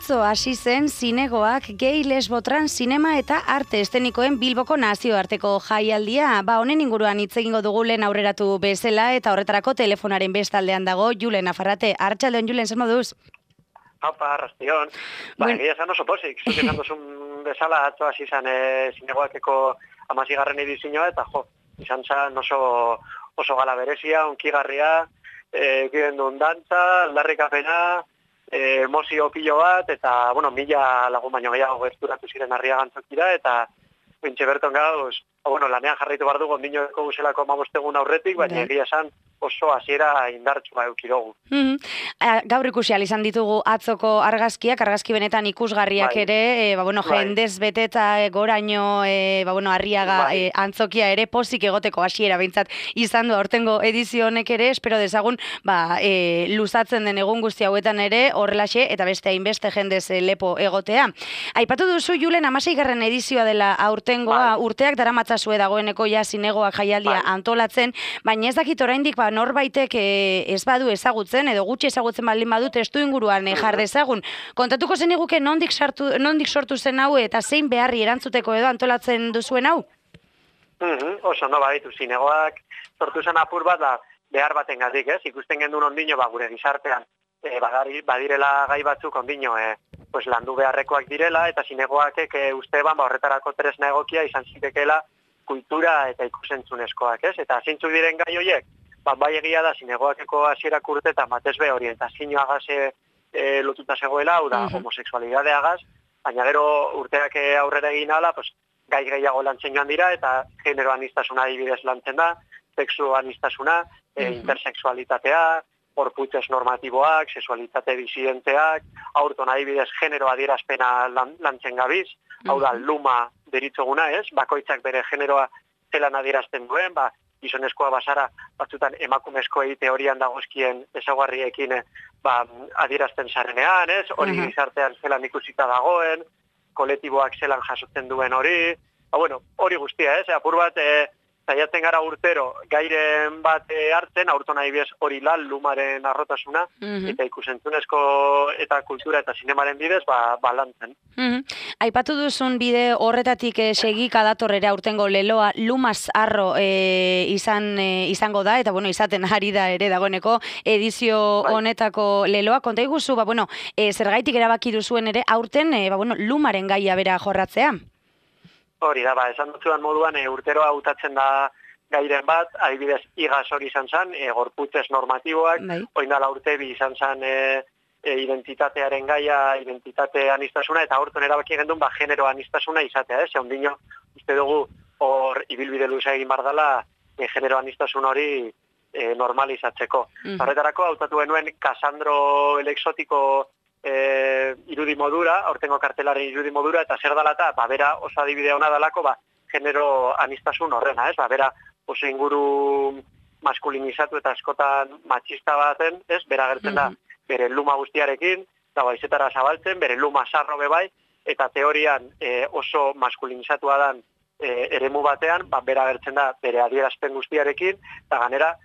Atzo hasi zen zinegoak gay lesbotran zinema eta arte estenikoen Bilboko nazioarteko jaialdia. Honen inguruan hitz egingo dugu lehen aurreratu bezala eta horretarako telefonaren bestaldean dago Julen Afarrate. Arratsaldeon Julen, zer moduz? Haupa, arrastion. Egia esan oso pozik. Zuk esan duzun bezala atzo hasi zen zinegoakeko 16. edizioa eta izan zen oso gala berezia, onkigarria, egiten duen dantza, aldarrikapena, emozio pilo bat, eta, 1000 lagun baino gehiago gerturatu ziren Arriagantzokira, eta bintxe berton gauz, lanean jarraitu behar dugu, ondinoko guzelako 15 egun aurretik, baina egia esan oso hasiera indartsua eukirogu. Gaur ikusi izan ditugu atzoko argazkiak, argazki benetan ikusgarriak ere, jendez beteta goraino, Arriaga antzokia ere pozik egoteko hasiera behintzat izan du aurtengo edizio honek ere, espero dezagun, luzatzen den egun guzti hauetan ere, horrelaxe, eta beste hainbeste jendez lepo egotea. Aipatu duzu, Julen, 16. edizioa dela aurtengoa, urteak daramatzazue dagoeneko ja zinegoak jaialdia antolatzen, baina ez dakit oraindik norbaitek ez badu ezagutzen, edo gutxi ezagutzen baldin badu testu inguruan jar dezagun. Kontatuko zeniguke nondik sortu zen hau eta zein beharri erantzuteko edo antolatzen duzuen hau? Oso baditu zinegoak sortu zen apur bat behar batengatik, ez? Ikusten gendun ondino gure gizartean badirela gai batzuk ondino landu beharrekoak direla eta zinegoakek uste horretarako tresna egokia izan zitekeela kultura eta ikusentzunezkoak, ez? Eta zeintzuk diren gai horiek? Bai egia da, zinegoakeko hasierak urtetan batez be orientazioagaz lotuta zegoela, hau da, homosexualidadeagaz, baina gero urteak aurrera egin ala, gai gehiago lantzen joan dira, eta genero anistasuna adibidez lantzen da, sexu anistasuna, intersexualitatea, gorputzez normatiboak, sexualitate disidenteak, aurton adibidez genero adierazpena lantzen gabiz, hau da, luma deritzoguna, ez? Bakoitzak bere generoa zelan adierazten duen, gizonezkoa basara batzutan emakumezkoei teorian dagozkien ezaugarriekin adierazten zarenean, ez? Hori gizartean zelan ikusita dagoen, kolektiboak zelan jasotzen duen hori, hori guztia, ez? Apur bat, zaiatzen gara urtero gairen bat hartzen, aurton adibidez hori lumaren arrotasuna, eta ikusentzunezko eta kultura eta zinemaren bidez, lantzen. Aipatu duzun bide horretatik segika datorrera aurtengo leloa lumaz arro izango da, eta izaten ari da ere dagoeneko edizio honetako leloa. Konta iguzu, zergaitik erabaki duzuen ere aurten lumaren gaia bera jorratzea? Hori da, esan dutzuan moduan urtero hautatzen da gairen bat, adibidez igaz hori izan zen, gorputzez normatiboak, oindala urte bi izan zen identitatearen gaia, identitate anistasuna, eta aurten erabaki gendun genero anistasuna izatea, ondino uste dugu hor ibilbide luza egin bar dela genero anistasun hori normalizatzeko. Horretarako hautatu genuen Casandro el Exotiko irudi modura, aurtengo kartelaren irudi modura, eta zer dala eta, bera oso adibide hona dalako, genero anistasun horrena, ez? Bera oso inguru maskulinizatu eta askotan matxista baten, ez? Bera gertzen da, bere luma guztiarekin, da baizetara zabaltzen, bere luma sarro bebai, eta teorian oso maskulinizatua dan eremu batean, bera gertzen da, bere adierazpen guztiarekin, eta ganera,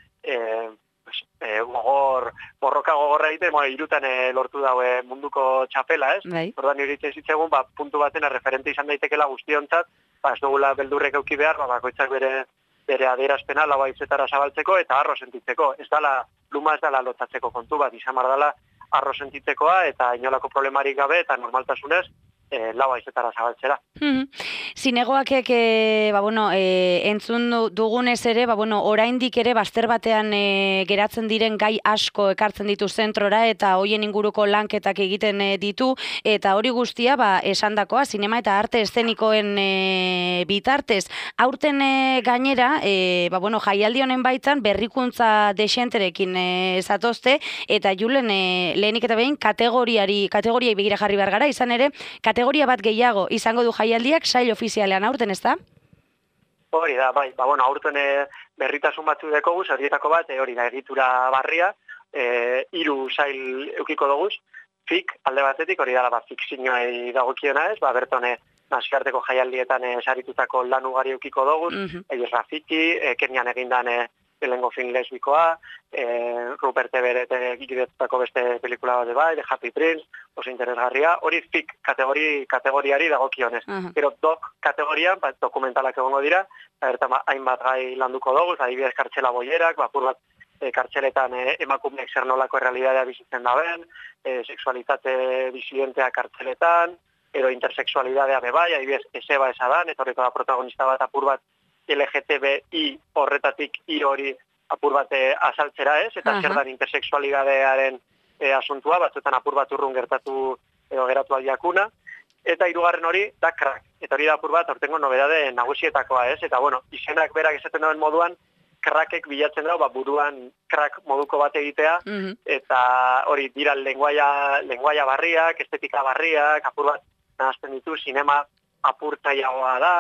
borroka gogorra egiten, irutan lortu daue munduko txapela, ez? Ordan iritzen zitzegun, puntu baten referente izan daitekela guztiontzat, ez dugula beldurrek euki behar, bakoitzak bere adierazpena lau haizetara zabaltzeko eta arro sentitzeko. Luma ez dala lotatzeko kontu bat, izan bar dela arro sentitzekoa eta inolako problemarik gabe eta normaltasunez lau haizetara zabaltzera. Zinegoakek, entzun dugunez ere, oraindik ere bazter batean geratzen diren gai asko ekartzen ditu zentrora eta hoien inguruko lanketak egiten ditu, eta hori guztia, esandakoa, zinema eta arte eszenikoen bitartez. Aurten gainera, jaialdi honen baitan berrikuntza desenterekin zatozte, eta Julen, lehenik eta behin, kategoriai begira jarri behar gara, izan ere, kategoria bat gehiago izango du jaialdiak sail ofizialean aurten, ez da? Hori da, aurten berritasun batzu dekoguz, horietako bat, hori da, egitura barria, 3 sail eukiko doguz, fik, alde batetik, hori da, fikzioei dagokiona ez, bertone nazioarteko jaialdietan saritutako lan ugari eukiko doguz, Rafiki, Kenian egindan lehengo film lesbikoa, Rupert Everett giretutako beste pelikula bat bai, The Happy Prince, oso interesgarria, hori FIC kategoriari dagokionez. Gero doc kategorian, dokumentalak egongo dira, hainbat gai landuko dugu, adibidez kartxela boierak, apur bat kartxeletan emakumeek zer nolako errealidadea bizitzen daben, sexualitate disidentea kartxeletan, edo intersexualidadea bebai, adibidez eseba esadan, etorriko da protagonista bat apur bat LGTBI horretatik I hori apur bat azaltzera ez, eta zer dan intersexualidadearen asuntua, batzuetan apur bat urrun gertatu edo geratu aldiakuna, eta hirugarren hori da crack, eta hori da apur bat aurtengo nobedade nagusietakoa ez, eta bueno, izenak berak esaten duen moduan, crackek bilatzen dago, buruan crack moduko bat egitea, eta hori dira lenguaia barriak, estetika barriak, apur bat nahazten ditu, sinema apurtzaiagoa da,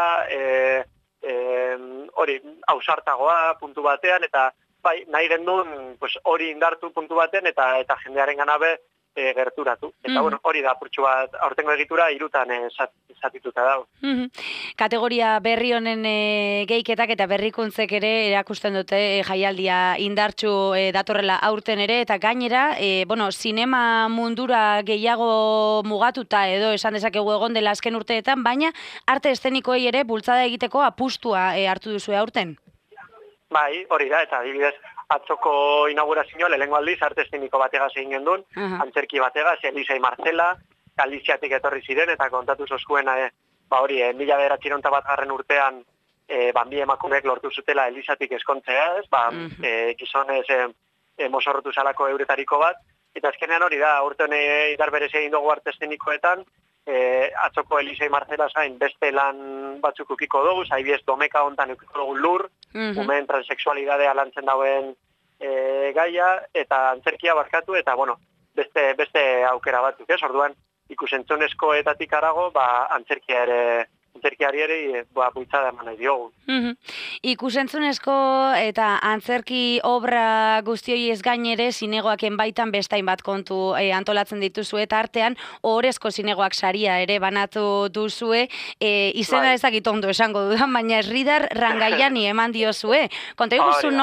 hori ausartagoa puntu batean, eta bai, nahi gendun hori indartu puntu batean, eta jendearen ganabe gerturatu. Eta bueno, hori da apurtxu bat aurtengo egitura irutan zatituta dago. Kategoria berri honen gehiketak eta berrikuntzek ere erakusten dute jaialdia indartsu datorrela aurten ere, eta gainera, sinema mundura gehiago mugatuta edo esan dezakegu egon dela azken urteetan, baina arte eszenikoei ere bultzada egiteko apustua hartu duzu aurten. Bai, hori da, eta adibidez, atzoko inaugurazioa lehengo aldiz arte eszeniko bategaz egin gendun, antzerki bategaz, Elisa y Marcela, Galiziatik etorri ziren, eta kontatu zozkuen, hori, 1901 urtean, bi emakumeek lortu zutela Elisatik eskontzea, ez, gizonez mozorrotu zalako euretariko bat, eta azkenean hori da, urtean idar berez egin dugu arte eszenikoetan, atzoko Elisa y Marcela zain beste lan batzuk ukiko dugu, adibidez domeka hontan ukiko dugu Lur, umeen transexualidadea lantzen dauen gaia, eta antzerkia barkatu, eta bueno, beste aukera batzuk, ez? Orduan, ikusentzunezkoetatik arago, antzerkiari ere bultzada eman nahi diogu. Ikusentzunezko eta antzerki obra guztioi ez gainere zinegoaken baitan bestain bat kontu antolatzen dituzu, eta artean ohorezko zinegoak saria ere banatu duzue, izena ezakit ondo esango dudan, baina Esridar Rangaiani eman diozue. Konta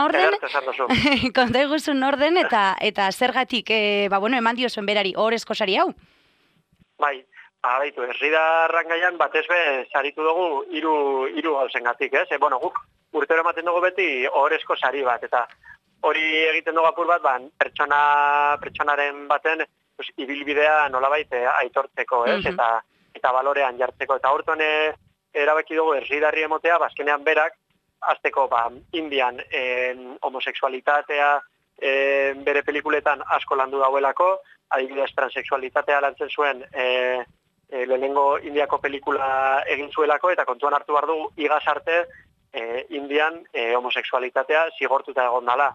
iguzun orden eta zergatik eman diozuen berari ohorezko sari hau? Bai, baitu, Esridar Rangaian batez be saritu dugu hiru gauzengatik, ez? Guk urtero ematen dugu beti ohorezko sari bat, eta hori egiten dugu apur bat, pertsonaren baten ibilbidea nolabait aitortzeko, ez? Eta balorean jartzeko, eta horton erabaki dugu Esridarri emotea, azkenean berak, azteko Indian homosexualitatea bere pelikuletan asko landu dauelako, adibidez transexualitatea lantzen zuen lehenengo Indiako pelikula egin zuelako, eta kontuan hartu behar dugu igaz arte Indian homosexualitatea zigortuta egon dala.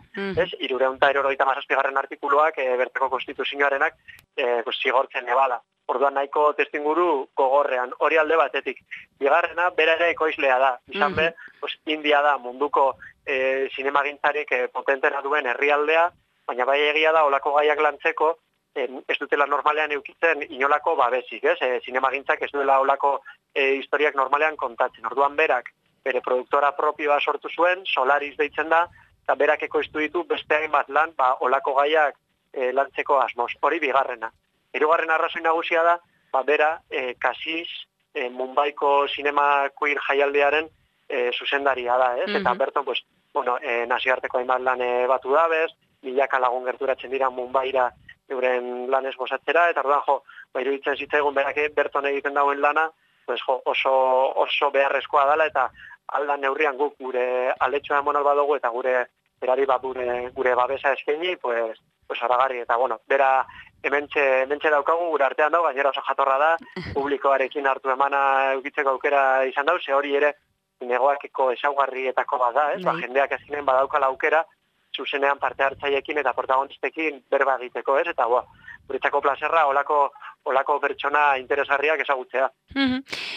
377. Artikuluak berteko konstituzioarenak zigortzen ebala. Orduan nahiko testinguru gogorrean, hori alde batetik. Bigarrena, bera ere ekoizlea da. Izan be, India da munduko zinemagintzarik potentena duen herrialdea, baina bai egia da olako gaiak lantzeko, ez dutela normalean eukitzen inolako babesik, ez? Zinemagintzak ez duela olako historiak normalean kontatzen. Orduan berak, bere produktora propioa sortu zuen, Solaris deitzen da, eta berak ekoiztu ditu beste hainbat lan, olako gaiak lantzeko asmoz. Hori bigarrena. Hirugarren arrazoi nagusia da, bera, Kasis, Mumbaiko sinema queer jaialdiaren zuzendaria da, ez? Eta berton, nazioarteko hainbat lan batu dabez, milaka lagun gerturatzen dira Mumbaira euren lanez gozatzera, eta orduan, iruditzen zitzaigun berak berton egiten dauen lana, oso beharrezkoa dela, eta aldan neurrian guk gure aletxoa emonal badugu, eta gure berari gure babesa eskaini, horagarri, eta bera hementxe daukagu, gure artean dago, gainera oso jatorra da, publikoarekin hartu emana eukitzeko aukera izan dau, ze hori ere negoakeko esaugarrietako bat da, ez? Jendeak ezinen badaukala aukera, zuzenean parte hartzailekin eta protagonistekin berba egiteko, ez? Eta guretzako plazerra olako pertsona interesgarriak ezagutzea.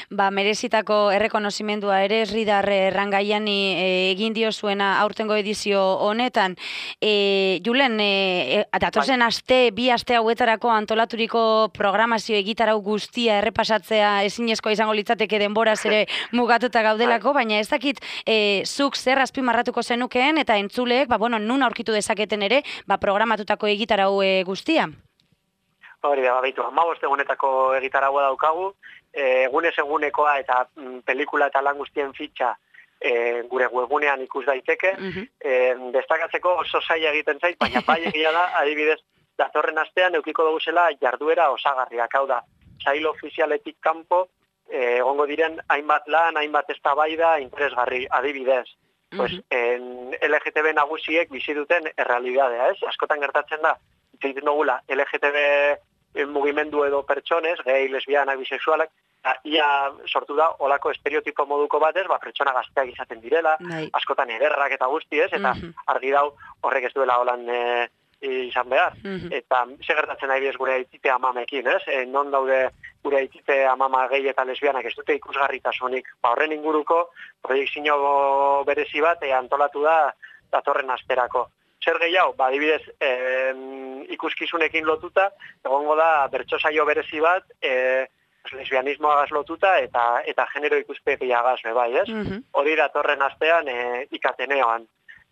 merezitako errekonozimendua ere Esridar Errangaiani egin diozuena aurtengo edizio honetan. Julen, datozen aste, 2 aste hauetarako antolaturiko programazio egitarau guztia errepasatzea ezinezkoa izango litzateke denboraz ere mugatuta gaudelako, baina ez dakit zuk zer azpimarratuko zenukeen eta entzuleek, nun aurkitu dezaketen ere, programatutako egitarau guztia? Hori da, baitu, 15 egunetako egitaraua daukagu, egunez egunekoa eta pelikula eta lan guztien fitxa gure webgunean ikus daiteke. Destakatzeko oso zaila egiten zait, baina bai egia da, adibidez, datorren astean eukiko duguzela jarduera osagarriak, hau da, sail ofizialetik kanpo, egongo diren hainbat lan, hainbat eztabaida interesgarri, adibidez. Pues, LGTB nagusiek bizi duten errealidadea, ez? Askotan gertatzen da, egiten dugula, LGTB mugimendu edo pertsonez, gay, lesbianak, bisexualak, ia sortu da olako estereotipo moduko batez, pertsona gazteak izaten direla, askotan ederrak eta guzti, ez? Eta argi dau horrek ez duela holan izan behar. Eta ze gertatzen nahi gure aitite amamekin, ez? Non daude gure aitite amama gehi eta lesbianak ez dute ikusgarritasunik. Horren inguruko proiektzio berezi bat antolatu da datorren asterako. Zer gehiago, adibidez, ikuskizunekin lotuta, egongo da bertso saio berezi bat, lesbianismoagaz lotuta eta genero ikuspegiagaz, bai, ez? Hori datorren astean ikateneoan.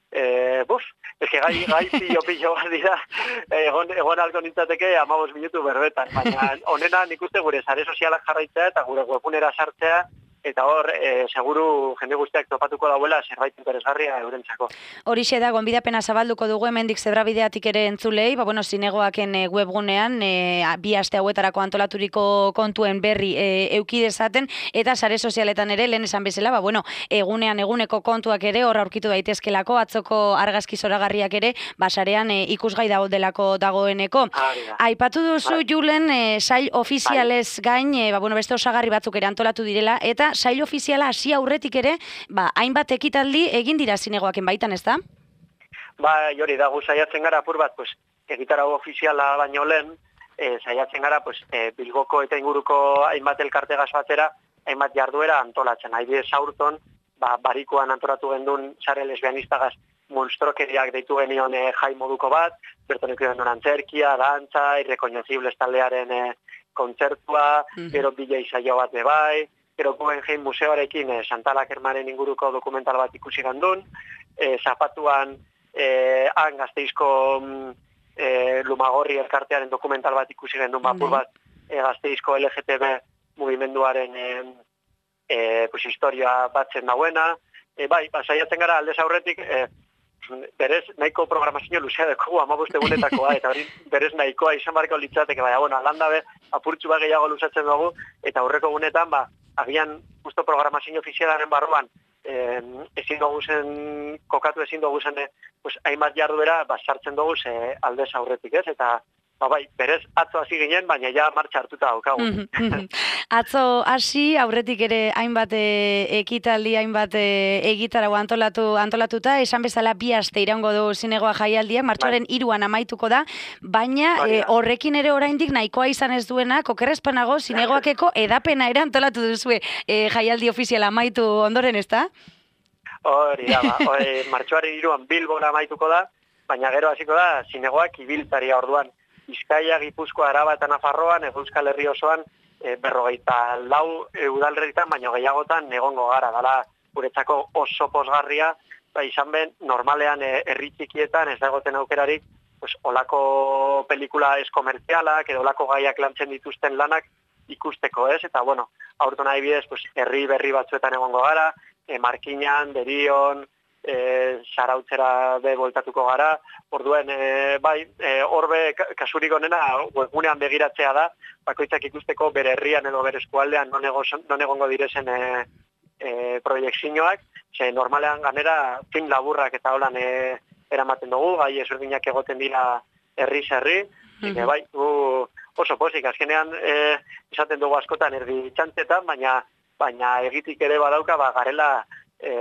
Gai pillo bat dira, egon alko nintzateke 15 minutu berbetan, baina honena nik uste gure sare sozialak jarraitzea eta gure webgunera sartzea, eta hor, seguru jende guztiak topatuko dauela zerbait interesgarria eurentzako. Horixe da, gonbidapena zabalduko dugu hemendik Zebrabideatik ere entzulei, zinegoaken webgunean 2 aste hauetarako antolaturiko kontuen berri euki dezaten, eta sare sozialetan ere, lehen esan bezala, egunean eguneko kontuak ere hor aurkitu daitezkelako, atzoko argazki zoragarriak ere, sarean ikusgai daudelako dagoeneko. Aipatu duzu, Julen, sail ofizialez gain, beste osagarri batzuk ere antolatu direla, eta sail ofiziala hasi aurretik ere, hainbat ekitaldi egin dira zinegoaken baitan, ez da? Hori da, saiatzen gara apur bat, egitarau ofiziala baino lehen, saiatzen gara Bilboko eta inguruko hainbat elkartegaz batera, hainbat jarduera antolatzen. Adibidez aurton, barikoan antolatu gendun sare lesbianistagaz monstrokeriak deitu genion jai moduko bat, berton ikusten duen antzerkia, dantza, irrekonozibles taldearen kontzertua, gero DJ saio bat bebai, gero Guggenheim museoarekin Santa Lakermaren inguruko dokumental bat ikusi gandun, Zapatuan han Gasteizko Lumagorri elkartearen dokumental bat ikusi gendun, apur bat Gasteizko LGTB mugimenduaren historia batzen dauena. Saiatzen gara aldez aurretik, berez nahiko programazio luzea dugu 15 egunetakoa, eta hori berez nahikoa izan barko litzateke, landabe apurtzu bat gehiago luzatzen dugu, eta aurreko egunetan, agian justo programazio ofizialaren barruan kokatu ezin dugu zen hainbat jarduera sartzen dugu aldez aurretik, ez? Eta berez atzo hasi ginen, baina ja martxa hartuta daukagu. Atzo hasi, aurretik ere hainbat ekitaldi, hainbat egitarau antolatuta, esan bezala 2 aste iraungo du zinegoa jaialdiak, martxoaren 3an amaituko da, baina horrekin ere oraindik nahikoa izan ez duena, okerrezpanago zinegoakeko edapena ere antolatu duzue jaialdi ofiziala amaitu ondoren, ez da? Hori da, martxoaren 3an Bilbon amaituko da, baina gero hasiko da zinegoak ibiltaria orduan. Bizkaia, Gipuzkoa, Araba eta Nafarroan, Euskal Herri osoan, 44 udalherritan, baino gehiagotan egongo gara. Dala, guretzako oso pozgarria, izan ben, normalean herri txikietan ez da egoten aukerarik, olako pelikula ez komertzialak, edo olako gaiak lantzen dituzten lanak ikusteko, ez? Eta, aurton adibidez, herri berri batzuetan egongo gara, Markinan, Derion, Zarautzera boltatuko gara, orduen, horbe kasurik onena webgunean begiratzea da, bakoitzak ikusteko bere herrian edo bere eskualdean non egongo direzen proiektzioak, normalean ganera film laburrak eta holan eramaten dugu, gai ezberdinak egoten dira herri-zerri, oso pozik, azkenean esaten dugu askotan erdi txantzetan, baina egitik ere badauka garela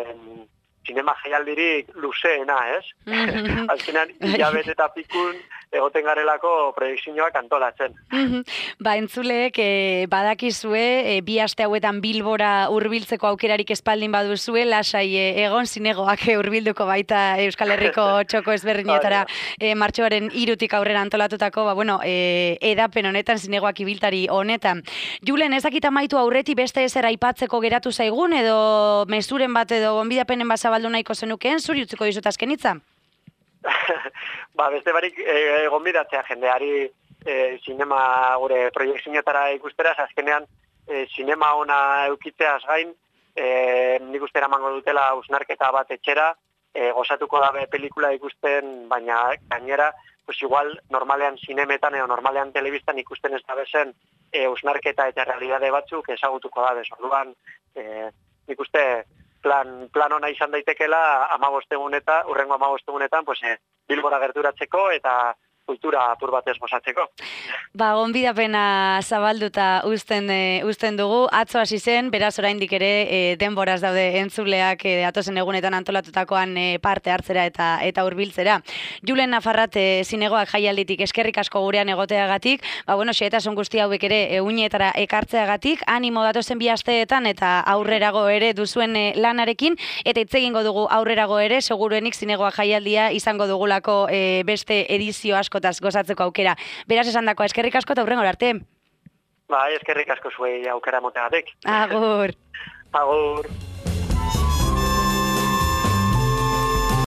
zinema jaialdirik luzeena, ez? Azkenean, hilabet eta pikun egoten garelako proiektzioak antolatzen. Ba, entzuleek badakizue, bi aste hauetan Bilbora hurbiltzeko aukerarik espaldin baduzue, lasai egon zinegoak hurbilduko baita Euskal Herriko txoko ezberdinetara martxoaren 3 aurrera antolatutako, edapen honetan, zinegoak ibiltari honetan. Julen, ezakita maitu aurreti beste ezer aipatzeko geratu zaigun, edo mezuren bat edo gonbidapenen bat zabaldu nahiko zenukeen, zuri utziko dizut azkenitza? Beste barik gonbidatzea jendeari sinema gure proiektzioetara ikustera, azkenean sinema ona eukitzeaz gain, nik uste eramango dutela hausnarketa bat etxera, gozatuko dabe pelikula ikusten, baina gainera, pues igual normalean sinemetan edo normalean telebistan ikusten ez dabezen hausnarketa eta realidade batzuk ezagutuko dabe. Orduan, nik uste plan ona izan daitekela urrengo 15 egunetan, Bilbora gerturatzeko eta kultura apur batez gozatzeko. Ba, gonbidapena zabalduta uzten dugu, atzo hasi zen, beraz oraindik ere denboraz daude entzuleak datozen egunetan antolatutakoan parte hartzera eta hurbiltzera. Julen Nafarrat zinegoak jaialditik eskerrik asko gurean egoteagatik, xehetasun guzti hauek ere uinetara ekartzeagatik, animo datozen bi asteetan eta aurrerago ere duzuen lanarekin, eta hitz egingo dugu aurrerago ere, seguruenik zinegoak jaialdia izango dugulako beste edizio askotaz gozatzeko aukera. Beraz esandakoa, eskerrik asko eta hurrengora arte. Eskerrik asko zuei aukera moteagatik. Agur. Agur.